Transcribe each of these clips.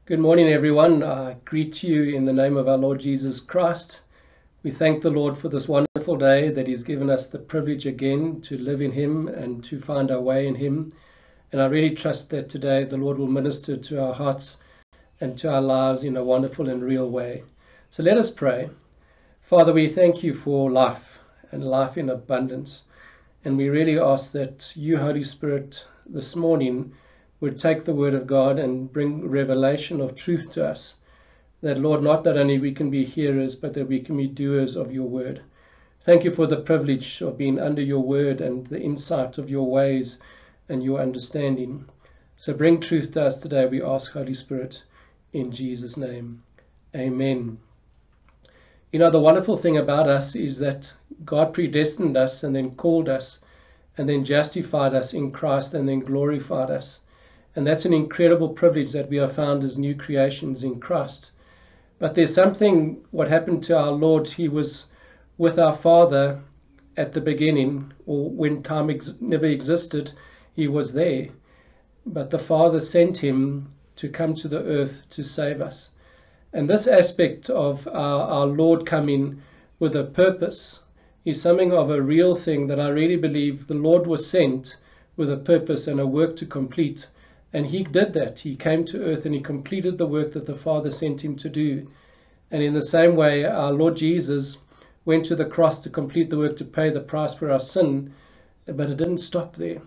Good morning, everyone. I greet you in the name of our Lord Jesus Christ. We thank the Lord for this wonderful day that He's given us the privilege again to live in Him and to find our way in Him. And I really trust that today the Lord will minister to our hearts and to our lives in a wonderful and real way. So let us pray. Father, we thank you for life and life in abundance. And we really ask that you, Holy Spirit, this morning would take the word of God and bring revelation of truth to us. That, Lord, not that only we can be hearers, but that we can be doers of your word. Thank you for the privilege of being under your word and the insight of your ways and your understanding. So bring truth to us today, we ask, Holy Spirit, in Jesus' name. Amen. You know, the wonderful thing about us is that God predestined us and then called us and then justified us in Christ and then glorified us. And that's an incredible privilege that we are found as new creations in Christ. But there's something, what happened to our Lord, He was with our Father at the beginning, or when time never existed, He was there. But the Father sent Him to come to the earth to save us. And this aspect of our Lord coming with a purpose is something of a real thing that I really believe the Lord was sent with a purpose and a work to complete. And He did that. He came to earth and He completed the work that the Father sent Him to do. And in the same way, our Lord Jesus went to the cross to complete the work, to pay the price for our sin, but it didn't stop there.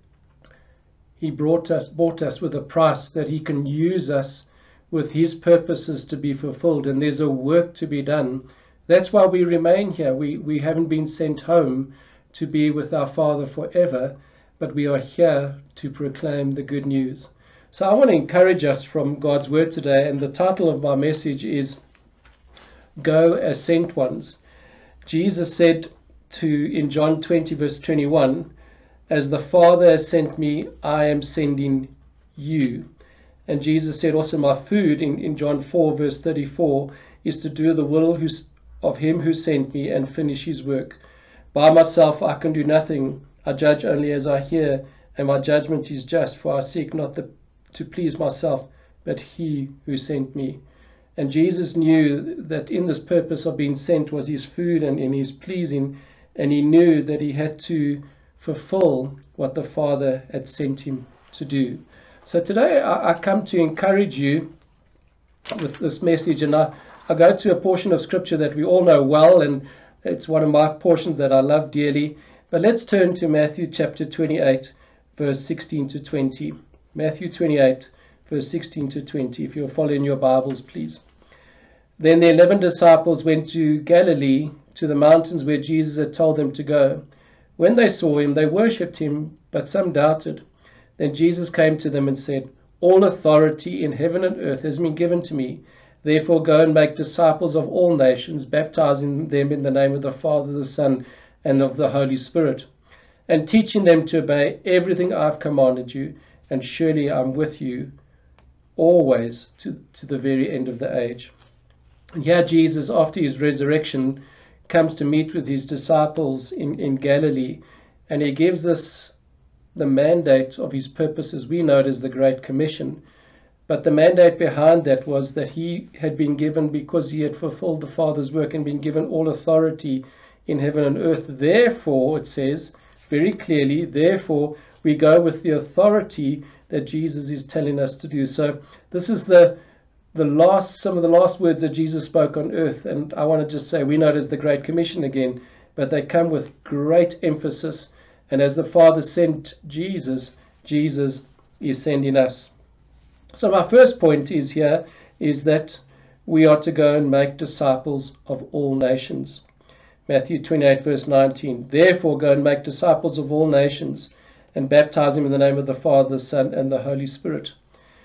He bought us with a price that He can use us with His purposes to be fulfilled. And there's a work to be done. That's why we remain here. We haven't been sent home to be with our Father forever, but we are here to proclaim the good news. So I want to encourage us from God's word today, and the title of my message is Go as Sent Ones. Jesus said in John 20 verse 21, as the Father has sent me, I am sending you. And Jesus said also, my food in John 4 verse 34 is to do the will of Him who sent me and finish His work. By myself I can do nothing. I judge only as I hear, and my judgment is just, for I seek not to please myself, but He who sent me. And Jesus knew that in this purpose of being sent was His food and in His pleasing, and He knew that He had to fulfill what the Father had sent Him to do. So today I come to encourage you with this message, and I go to a portion of Scripture that we all know well, and it's one of my portions that I love dearly. But let's turn to Matthew chapter 28, verse 16 to 20. Matthew 28, verse 16 to 20. If you'll follow in your Bibles, please. Then the 11 disciples went to Galilee, to the mountains where Jesus had told them to go. When they saw Him, they worshipped Him, but some doubted. Then Jesus came to them and said, all authority in heaven and earth has been given to me. Therefore go and make disciples of all nations, baptizing them in the name of the Father, the Son, and of the Holy Spirit, and teaching them to obey everything I've commanded you, and surely I'm with you always to the very end of the age. And here Jesus, after His resurrection, comes to meet with His disciples in Galilee, and He gives us the mandate of His purposes. We know it as the Great Commission, but the mandate behind that was that He had been given, because He had fulfilled the Father's work and been given all authority in heaven and earth. Therefore, it says very clearly, therefore we go with the authority that Jesus is telling us to do. So this is some of the last words that Jesus spoke on earth, and I want to just say, we know it as the Great Commission again, but they come with great emphasis. And as the Father sent Jesus, Jesus is sending us. So my first point is that we are to go and make disciples of all nations. Matthew 28 verse 19. Therefore go and make disciples of all nations, and baptize them in the name of the Father, the Son, and the Holy Spirit.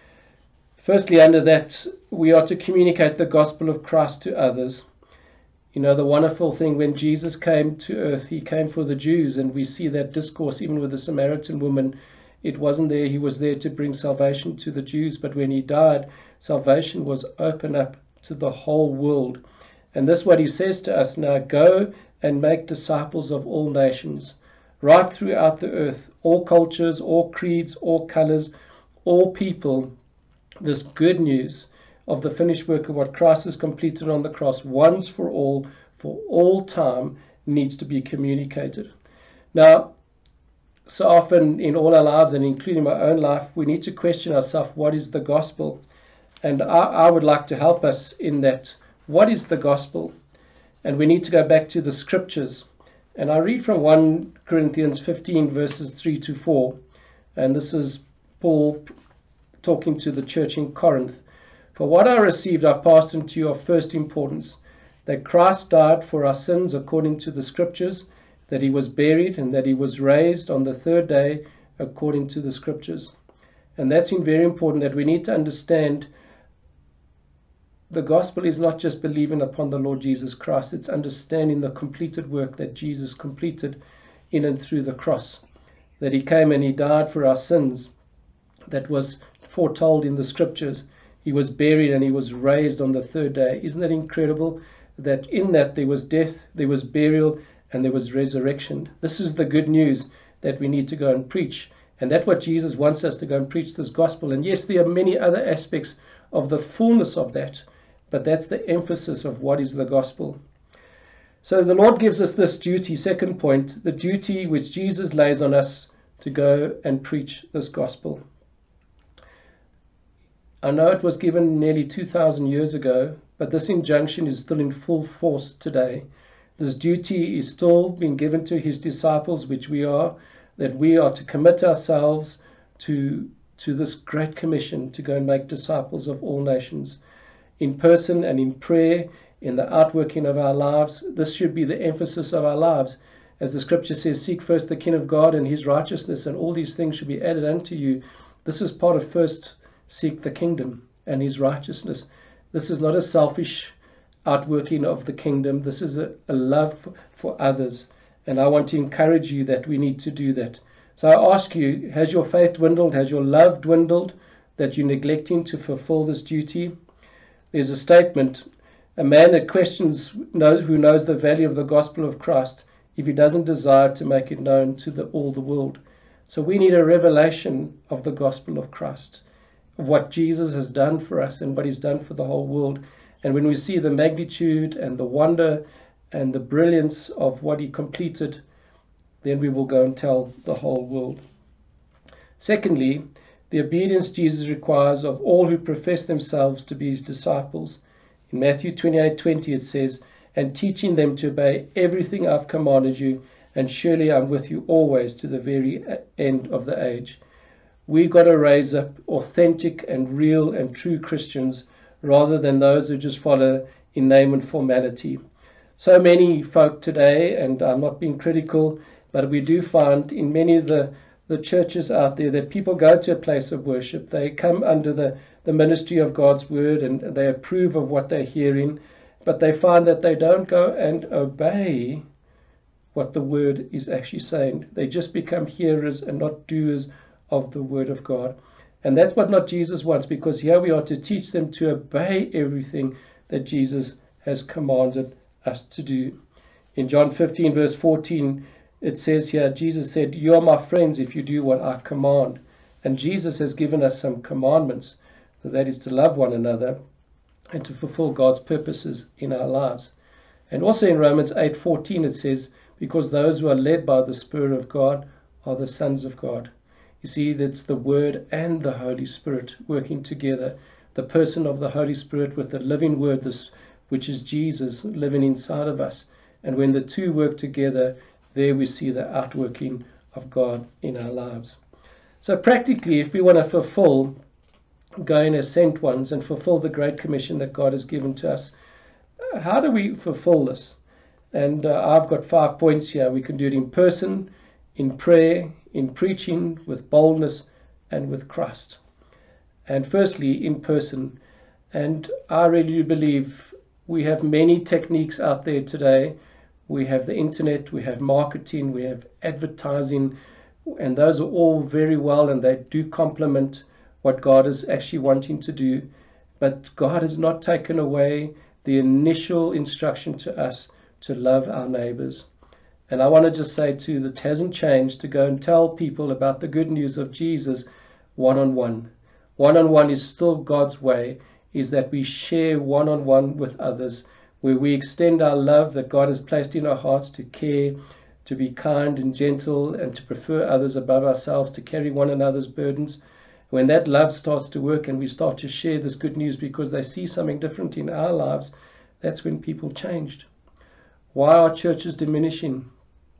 Firstly, under that, we are to communicate the gospel of Christ to others. You know, the wonderful thing, when Jesus came to earth, He came for the Jews, and we see that discourse even with the Samaritan woman. It wasn't there. He was there to bring salvation to the Jews, but when He died, salvation was open up to the whole world. And this is what He says to us now: go and make disciples of all nations, right throughout the earth, all cultures, all creeds, all colors, all people, This good news of the finished work of what Christ has completed on the cross once for all time, needs to be communicated. Now, so often in all our lives, and including my own life, we need to question ourselves, what is the gospel? And I would like to help us in that. What is the gospel? And we need to go back to the scriptures. And I read from 1 Corinthians 15 verses 3 to 4. And this is Paul talking to the church in Corinth. For what I received I passed on to you of first importance, that Christ died for our sins according to the scriptures, that he was buried, and that he was raised on the third day according to the scriptures. And that's very important, that we need to understand the gospel is not just believing upon the Lord Jesus Christ, it's understanding the completed work that Jesus completed in and through the cross, that he came and he died for our sins, that was foretold in the scriptures. He was buried and he was raised on the third day. Isn't that incredible? That in that there was death, there was burial, and there was resurrection. This is the good news that we need to go and preach. And that's what Jesus wants us to go and preach, this gospel. And yes, there are many other aspects of the fullness of that, but that's the emphasis of what is the gospel. So the Lord gives us this duty, second point, the duty which Jesus lays on us to go and preach this gospel. I know it was given nearly 2,000 years ago, but this injunction is still in full force today. This duty is still being given to his disciples, which we are, that we are to commit ourselves to this great commission to go and make disciples of all nations, in person and in prayer, in the outworking of our lives. This should be the emphasis of our lives. As the scripture says, seek first the kingdom of God and his righteousness, and all these things should be added unto you. This is part of first seek the kingdom and his righteousness. This is not a selfish outworking of the kingdom. This is a love for others. And I want to encourage you that we need to do that. So I ask you, has your faith dwindled? Has your love dwindled that you're neglecting to fulfill this duty? There's a statement, a man that questions, who knows the value of the gospel of Christ, if he doesn't desire to make it known to all the world. So we need a revelation of the gospel of Christ, of what Jesus has done for us and what he's done for the whole world. And when we see the magnitude and the wonder and the brilliance of what he completed, then we will go and tell the whole world. Secondly, the obedience Jesus requires of all who profess themselves to be his disciples. In Matthew 28:20 it says, and teaching them to obey everything I've commanded you, and surely I'm with you always to the very end of the age. We've got to raise up authentic and real and true Christians, rather than those who just follow in name and formality. So many folk today, and I'm not being critical, but we do find in many of the churches out there that people go to a place of worship. They come under the ministry of God's word and they approve of what they're hearing, but they find that they don't go and obey what the word is actually saying. They just become hearers and not doers of the word of God. And that's what not Jesus wants, because here we are to teach them to obey everything that Jesus has commanded us to do. In John 15 verse 14, it says here, Jesus said, you are my friends if you do what I command. And Jesus has given us some commandments, that is to love one another and to fulfill God's purposes in our lives. And also in Romans 8:14 it says, because those who are led by the Spirit of God are the sons of God. You see, that's the Word and the Holy Spirit working together. The person of the Holy Spirit with the living Word, which is Jesus living inside of us. And when the two work together, there we see the outworking of God in our lives. So practically, if we want to fulfill, going as sent ones and fulfill the Great Commission that God has given to us, how do we fulfill this? And I've got 5 points here. We can do it in person, in prayer, in preaching, with boldness, and with Christ. And firstly, in person. And I really believe we have many techniques out there today. We have the internet, we have marketing, we have advertising, and those are all very well, and they do complement what God is actually wanting to do. But God has not taken away the initial instruction to us to love our neighbors. And I want to just say too, that hasn't changed to go and tell people about the good news of Jesus one-on-one. One-on-one is still God's way, is that we share one-on-one with others, where we extend our love that God has placed in our hearts to care, to be kind and gentle, and to prefer others above ourselves, to carry one another's burdens. When that love starts to work and we start to share this good news because they see something different in our lives, that's when people changed. Why are churches diminishing?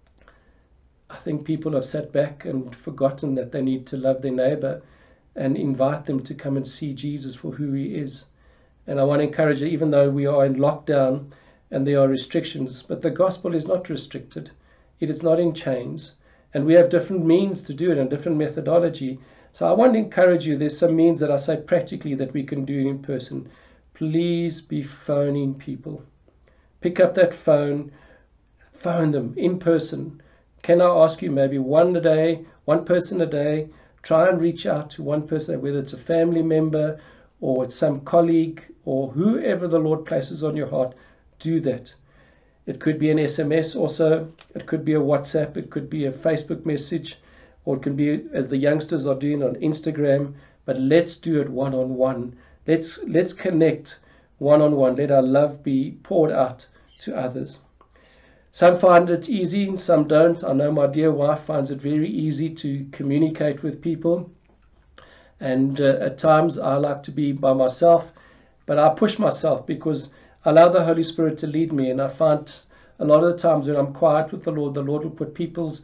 I think people have sat back and forgotten that they need to love their neighbor and invite them to come and see Jesus for who he is. And I want to encourage you, even though we are in lockdown and there are restrictions, but the gospel is not restricted. It is not in chains. And we have different means to do it and different methodology. So I want to encourage you, there's some means that I say practically that we can do in person. Please be phoning people. Pick up that phone them in person. Can I ask you maybe one person a day, try and reach out to one person, whether it's a family member or it's some colleague or whoever the Lord places on your heart, do that. It could be an SMS also, it could be a WhatsApp, it could be a Facebook message, or it can be, as the youngsters are doing, on Instagram, but let's do it one-on-one. Let's connect one-on-one. Let our love be poured out to others. Some find it easy, some don't. I know my dear wife finds it very easy to communicate with people. And at times I like to be by myself, but I push myself because I allow the Holy Spirit to lead me. And I find a lot of the times when I'm quiet with the Lord will put people's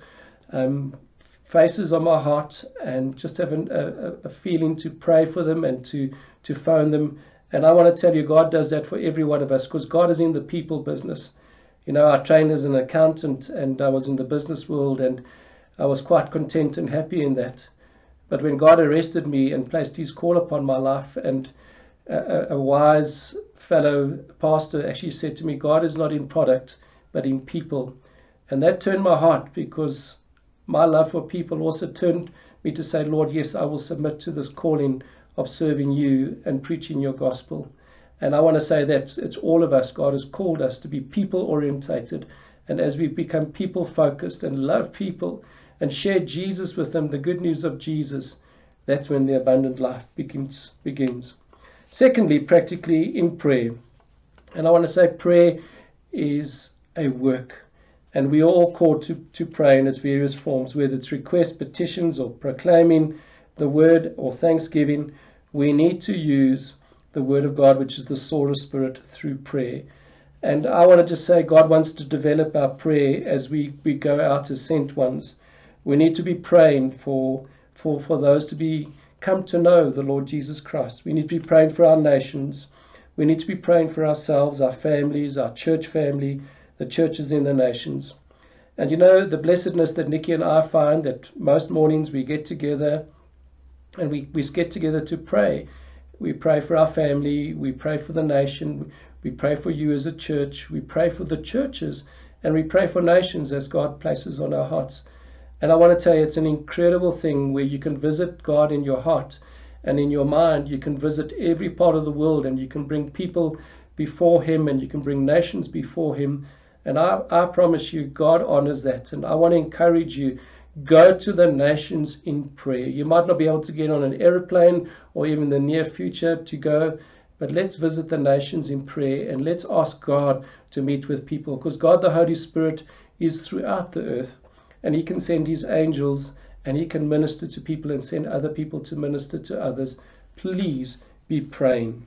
faces on my heart and just have a feeling to pray for them and to phone them. And I want to tell you, God does that for every one of us because God is in the people business. You know, I trained as an accountant and I was in the business world and I was quite content and happy in that. But when God arrested me and placed his call upon my life, and a wise fellow pastor actually said to me, God is not in product, but in people. And that turned my heart because my love for people also turned me to say, Lord, yes, I will submit to this calling of serving you and preaching your gospel. And I want to say that it's all of us. God has called us to be people orientated. And as we become people focused and love people and share Jesus with them, the good news of Jesus, that's when the abundant life begins. Secondly, practically in prayer. And I want to say prayer is a work. And we are all called to pray in its various forms, whether it's requests, petitions, or proclaiming the word or thanksgiving. We need to use the word of God, which is the sword of spirit, through prayer. And I want to just say God wants to develop our prayer as we go out as sent ones. We need to be praying for those to come to know the Lord Jesus Christ. We need to be praying for our nations. We need to be praying for ourselves, our families, our church family, the churches in the nations. And you know, the blessedness that Nikki and I find that most mornings we get together and we get together to pray. We pray for our family, we pray for the nation, we pray for you as a church, we pray for the churches, and we pray for nations as God places on our hearts. And I want to tell you, it's an incredible thing where you can visit God in your heart and in your mind. You can visit every part of the world and you can bring people before him and you can bring nations before him. And I promise you, God honors that. And I want to encourage you, go to the nations in prayer. You might not be able to get on an airplane or even the near future to go, but let's visit the nations in prayer and let's ask God to meet with people, because God the Holy Spirit is throughout the earth and he can send his angels and he can minister to people and send other people to minister to others. Please be praying.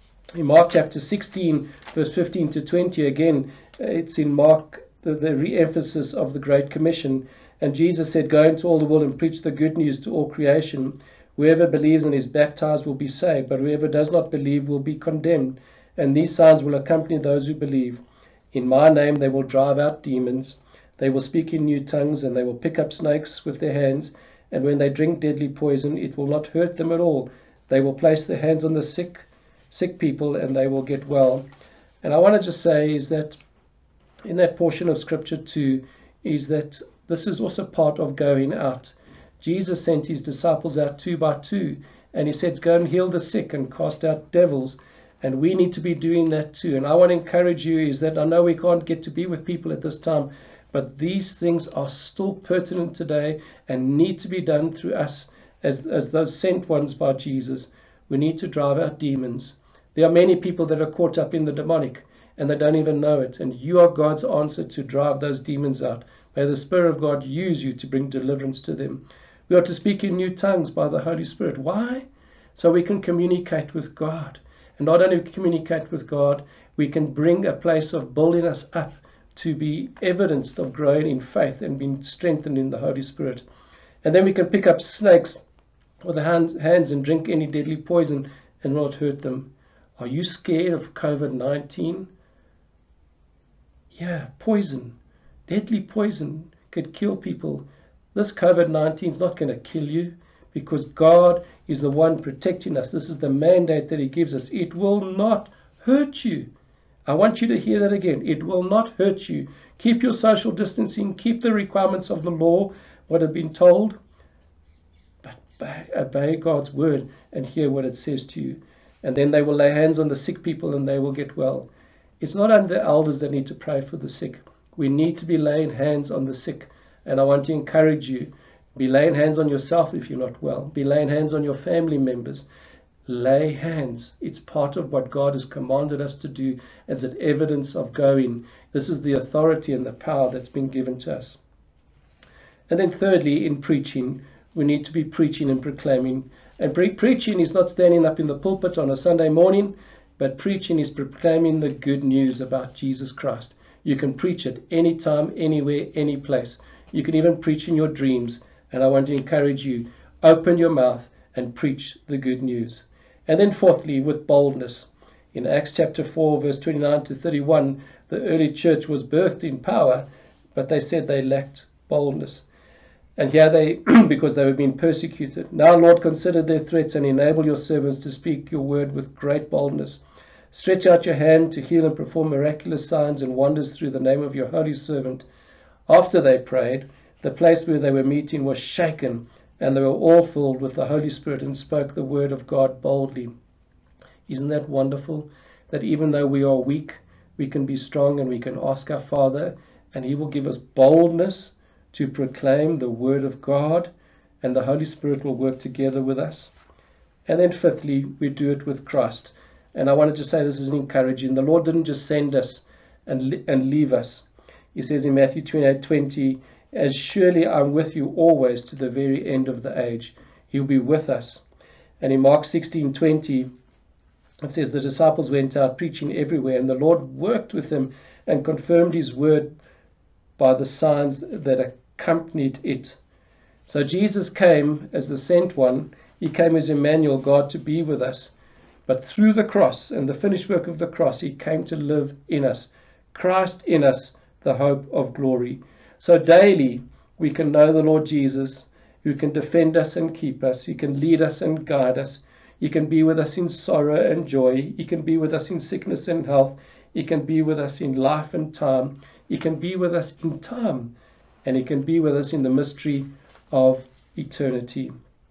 In Mark chapter 16, verse 15 to 20, again, it's in Mark, the re-emphasis of the Great Commission. And Jesus said, go into all the world and preach the good news to all creation. Whoever believes and is baptized will be saved, but whoever does not believe will be condemned. And these signs will accompany those who believe. In my name they will drive out demons. They will speak in new tongues, and they will pick up snakes with their hands. And when they drink deadly poison, it will not hurt them at all. They will place their hands on the sick people, and they will get well. And I want to just say is that in that portion of Scripture too, is that this is also part of going out. Jesus sent his disciples out 2 by 2, and he said, go and heal the sick and cast out devils. And we need to be doing that too. And I want to encourage you is that I know we can't get to be with people at this time, but these things are still pertinent today and need to be done through us as those sent ones by Jesus, we need to drive out demons. There are many people that are caught up in the demonic, and they don't even know it. And you are God's answer to drive those demons out. May the Spirit of God use you to bring deliverance to them. We are to speak in new tongues by the Holy Spirit. Why? So we can communicate with God. And not only communicate with God, we can bring a place of building us up to be evidenced of growing in faith and being strengthened in the Holy Spirit. And then we can pick up snakes with the hands and drink any deadly poison and not hurt them. Are you scared of COVID-19? Yeah, poison, deadly poison could kill people. This COVID-19 is not going to kill you because God is the one protecting us. This is the mandate that He gives us. It will not hurt you. I want you to hear that again. It will not hurt you. Keep your social distancing. Keep the requirements of the law, what have been told. But obey God's word and hear what it says to you. And then they will lay hands on the sick people and they will get well. It's not only the elders that need to pray for the sick. We need to be laying hands on the sick. And I want to encourage you. Be laying hands on yourself if you're not well. Be laying hands on your family members. Lay hands. It's part of what God has commanded us to do as an evidence of going. This is the authority and the power that's been given to us. And then thirdly, in preaching, we need to be preaching and proclaiming. And preaching is not standing up in the pulpit on a Sunday morning, but preaching is proclaiming the good news about Jesus Christ. You can preach it anytime, anywhere, any place. You can even preach in your dreams. And I want to encourage you, open your mouth and preach the good news. And then fourthly, with boldness. In Acts chapter 4, verse 29 to 31, the early church was birthed in power, but they said they lacked boldness. And here they, because they were being persecuted. Now, Lord, consider their threats and enable your servants to speak your word with great boldness. Stretch out your hand to heal and perform miraculous signs and wonders through the name of your holy servant. After they prayed, the place where they were meeting was shaken, and they were all filled with the Holy Spirit and spoke the word of God boldly. Isn't that wonderful? That even though we are weak, we can be strong and we can ask our Father, and He will give us boldness to proclaim the word of God, and the Holy Spirit will work together with us. And then fifthly, we do it with Christ. And I wanted to say this is encouraging. The Lord didn't just send us and leave us. He says in Matthew 28:20, as surely I'm with you always to the very end of the age. He'll be with us. And in Mark 16:20, it says the disciples went out preaching everywhere, and the Lord worked with them and confirmed His word by the signs that accompanied it. So Jesus came as the sent one. He came as Emmanuel, God to be with us. But through the cross and the finished work of the cross, He came to live in us. Christ in us, the hope of glory. So daily we can know the Lord Jesus, who can defend us and keep us. He can lead us and guide us. He can be with us in sorrow and joy. He can be with us in sickness and health. He can be with us in life and time. He can be with us in time. And He can be with us in the mystery of eternity.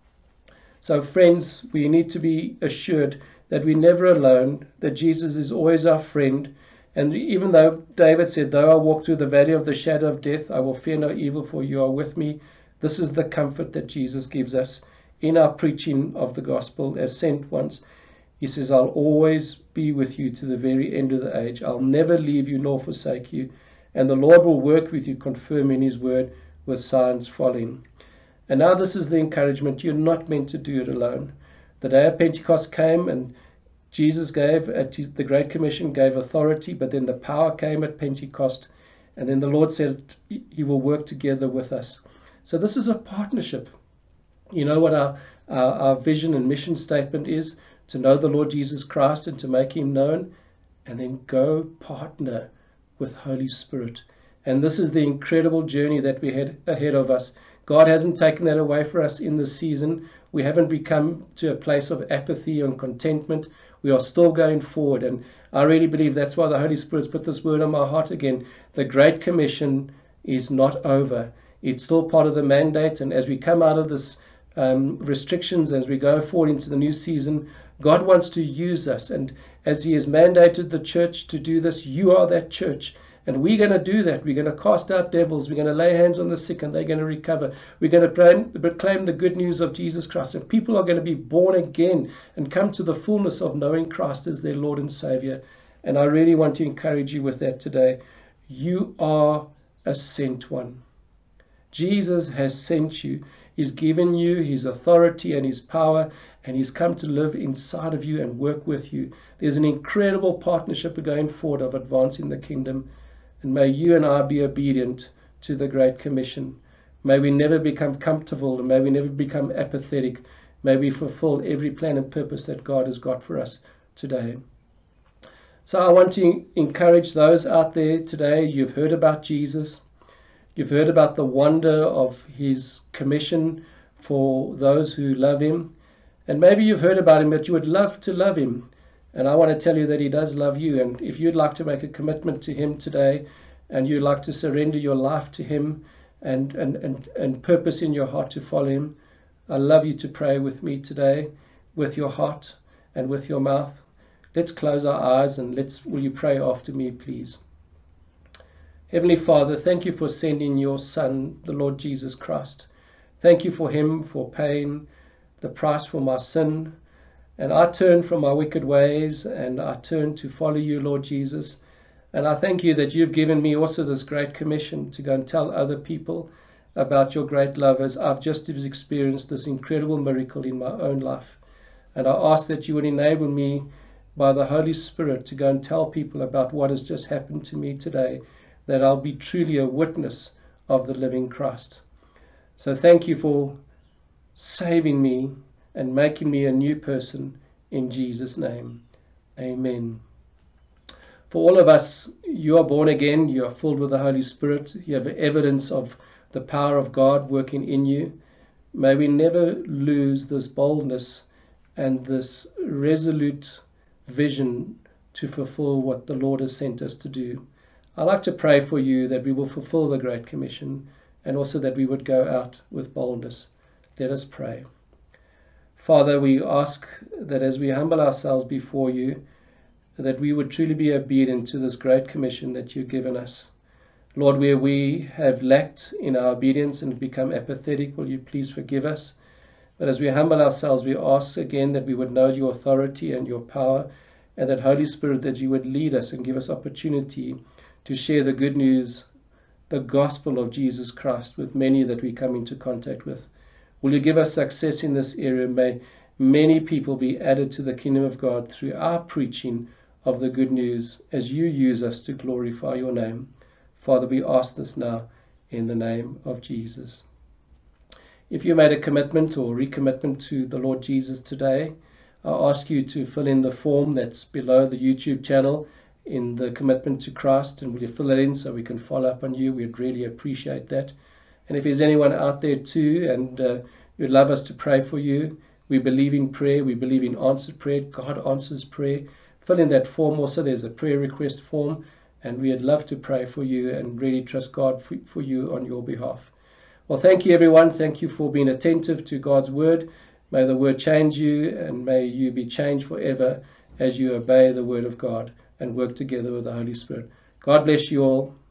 So friends, we need to be assured that we're never alone, that Jesus is always our friend. And even though David said, though I walk through the valley of the shadow of death, I will fear no evil, for you are with me. This is the comfort that Jesus gives us in our preaching of the gospel as sent ones. He says, I'll always be with you to the very end of the age. I'll never leave you nor forsake you. And the Lord will work with you, confirming His word with signs following. And now this is the encouragement. You're not meant to do it alone. The day of Pentecost came, and Jesus gave, at the Great Commission, gave authority, but then the power came at Pentecost, and then the Lord said He will work together with us. So this is a partnership. You know what our vision and mission statement is? To know the Lord Jesus Christ and to make Him known, and then go partner with Holy Spirit. And this is the incredible journey that we had ahead of us. God hasn't taken that away for us in this season. We haven't become to a place of apathy and contentment. We are still going forward, and I really believe that's why the Holy Spirit's put this word on my heart again. The Great Commission is not over. It's still part of the mandate, and as we come out of this restrictions, as we go forward into the new season, God wants to use us, and as He has mandated the church to do this, you are that church, And we're going to do that. We're going to cast out devils. We're going to lay hands on the sick and they're going to recover. We're going to proclaim the good news of Jesus Christ. And people are going to be born again and come to the fullness of knowing Christ as their Lord and Savior. And I really want to encourage you with that today. You are a sent one. Jesus has sent you. He's given you his authority and his power, and he's come to live inside of you and work with you. There's an incredible partnership going forward of advancing the kingdom. And may you and I be obedient to the Great Commission. May we never become comfortable, and may we never become apathetic. May we fulfill every plan and purpose that God has got for us today. So I want to encourage those out there today. You've heard about Jesus. You've heard about the wonder of his commission for those who love him. And maybe you've heard about him, but you would love to love him. And I want to tell you that he does love you. And if you'd like to make a commitment to him today, and you'd like to surrender your life to him and purpose in your heart to follow him, I'd love you to pray with me today, with your heart and with your mouth. Let's close our eyes and will you pray after me, please? Heavenly Father, thank you for sending your Son, the Lord Jesus Christ. Thank you for him, for paying the price for my sin. And I turn from my wicked ways and I turn to follow you, Lord Jesus. And I thank you that you've given me also this great commission to go and tell other people about your great love, as I've just experienced this incredible miracle in my own life. And I ask that you would enable me by the Holy Spirit to go and tell people about what has just happened to me today, that I'll be truly a witness of the living Christ. So thank you for saving me and making me a new person in Jesus' name. Amen. For all of us, you are born again, you are filled with the Holy Spirit, you have evidence of the power of God working in you. May we never lose this boldness and this resolute vision to fulfill what the Lord has sent us to do. I'd like to pray for you that we will fulfill the Great Commission and also that we would go out with boldness. Let us pray. Father, we ask that as we humble ourselves before you, that we would truly be obedient to this Great Commission that you've given us. Lord, where we have lacked in our obedience and become apathetic, will you please forgive us? But as we humble ourselves, we ask again that we would know your authority and your power, and that Holy Spirit, that you would lead us and give us opportunity to share the good news, the gospel of Jesus Christ with many that we come into contact with. Will you give us success in this area? May many people be added to the kingdom of God through our preaching of the good news as you use us to glorify your name. Father, we ask this now in the name of Jesus. If you made a commitment or recommitment to the Lord Jesus today, I ask you to fill in the form that's below the YouTube channel in the commitment to Christ, and will you fill it in so we can follow up on you? We'd really appreciate that. And if there's anyone out there too and you'd love us to pray for you, we believe in prayer, we believe in answered prayer. God answers prayer. Fill in that form also. There's a prayer request form, and we'd love to pray for you and really trust God for you on your behalf. Well, thank you, everyone. Thank you for being attentive to God's word. May the word change you, and may you be changed forever as you obey the word of God and work together with the Holy Spirit. God bless you all.